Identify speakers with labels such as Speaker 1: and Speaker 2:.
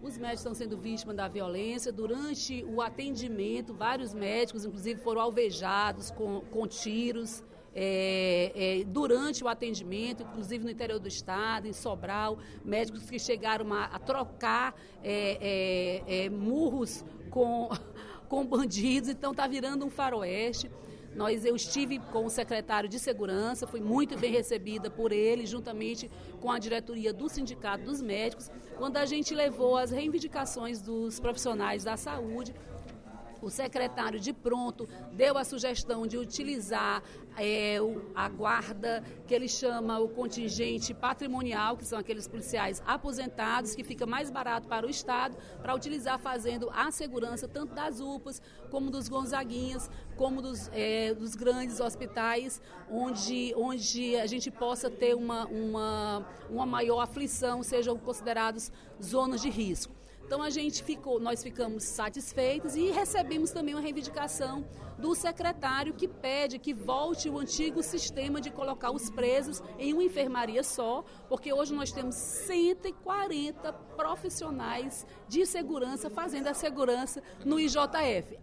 Speaker 1: Os médicos estão sendo vítimas da violência. Durante o atendimento, vários médicos, inclusive, foram alvejados com tiros. Durante o atendimento, inclusive no interior do estado, em Sobral, médicos que chegaram a trocar murros com bandidos, então está virando um faroeste. Eu estive com o secretário de Segurança, fui muito bem recebida por ele, juntamente com a diretoria do Sindicato dos Médicos, quando a gente levou as reivindicações dos profissionais da saúde. O secretário de pronto deu a sugestão de utilizar a guarda, que ele chama o contingente patrimonial, que são aqueles policiais aposentados, que fica mais barato para o Estado, para utilizar fazendo a segurança tanto das UPAs, como dos Gonzaguinhas, como dos grandes hospitais, onde a gente possa ter uma maior aflição, sejam considerados zonas de risco. Então nós ficamos satisfeitos e recebemos também uma reivindicação do secretário que pede que volte o antigo sistema de colocar os presos em uma enfermaria só, porque hoje nós temos 140 profissionais de segurança fazendo a segurança no IJF.